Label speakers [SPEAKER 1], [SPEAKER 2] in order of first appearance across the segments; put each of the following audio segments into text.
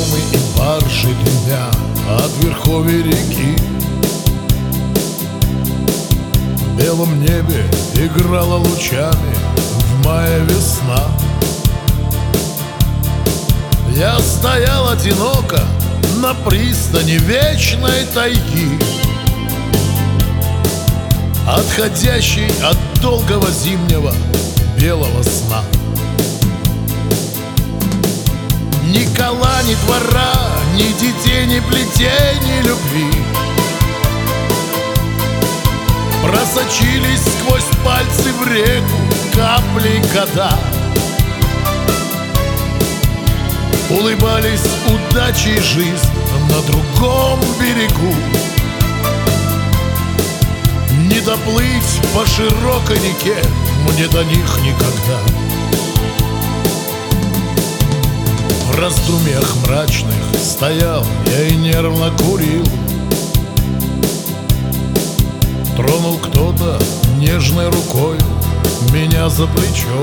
[SPEAKER 1] паромы и баржи дымя от верховья реки. В белом небе играла лучами в мае весна. Я стоял одиноко на пристани вечной тайги, отходящей от долгого зимнего белого сна. Ни кола, ни двора, ни детей, ни плетей, ни любви просочились сквозь пальцы в реку капли года. Улыбались удачи и жизнь на другом берегу. Не доплыть по широкой реке мне до них никогда. В раздумьях мрачных стоял я и нервно курил. Тронул кто-то нежной рукой меня за плечо.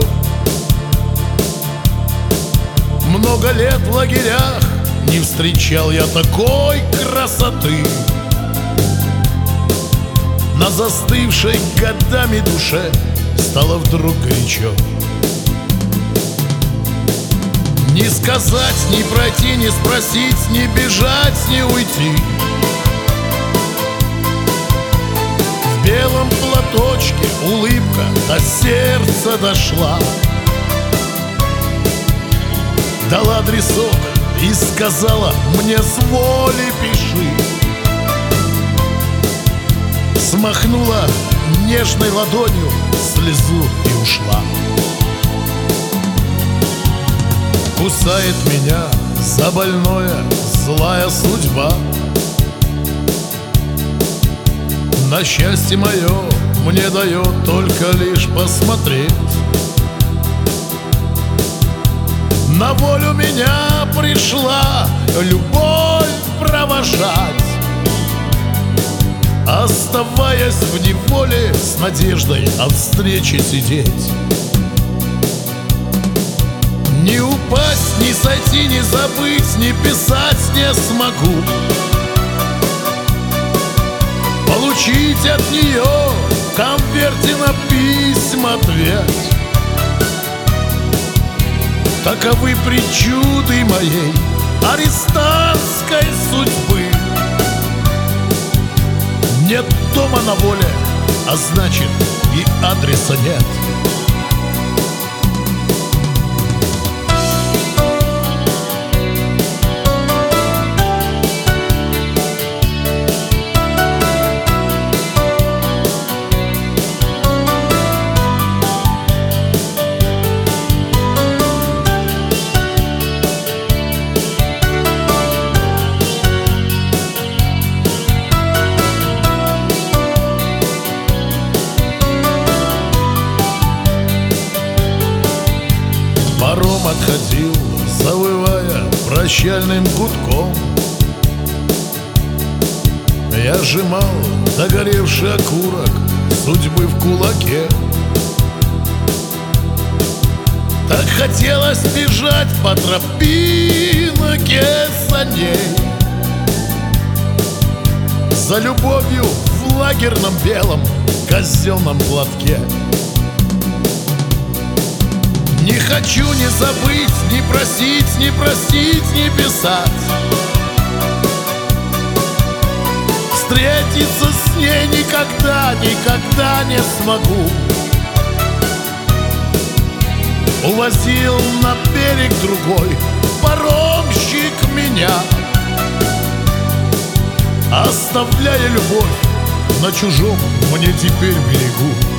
[SPEAKER 1] Много лет в лагерях не встречал я такой красоты. На застывшей годами душе стало вдруг горячо. Не сказать, не пройти, не спросить, не бежать, не уйти. В белом платочке улыбка до сердца дошла. Дала адресок и сказала мне: с воли пиши. Смахнула нежной ладонью слезу и ушла. Кусает меня за больное злая судьба. На счастье мое мне дает только лишь посмотреть. На волю меня пришла любовь провожать, оставаясь в неволе с надеждой от встречи сидеть. Не упасть, не сойти, не забыть, не писать не смогу. Получить от нее в конверте на письма ответ. Таковы причуды моей арестантской судьбы. Нет дома на воле, а значит и адреса нет. Паром отходил, завывая прощальным гудком. Я сжимал догоревший окурок судьбы в кулаке. Так хотелось бежать по тропинке за ней, за любовью в лагерном белом казенном платке. Не хочу ни забыть, ни просить, ни простить, ни писать. Встретиться с ней никогда, никогда не смогу. Увозил на берег другой паромщик меня, оставляя любовь на чужом мне теперь берегу.